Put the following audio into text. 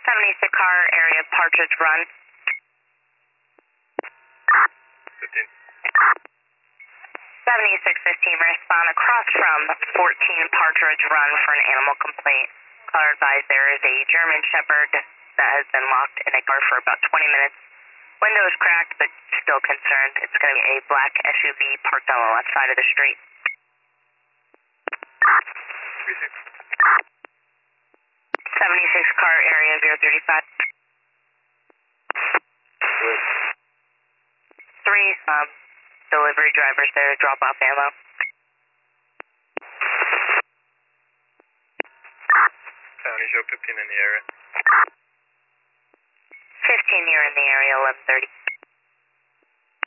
76 car area, Partridge Run. 15. 7615, respond across from 14 Partridge Run for an animal complaint. Caller advised there is a German Shepherd that has been locked in a car for about 20 minutes. Window is cracked, but still concerned. It's going to be a black SUV parked on the left side of the street. 36. 76 car area 035. 3, delivery drivers there to drop off ammo. 70 show 15 in the area. 15, you're in the area, 1130.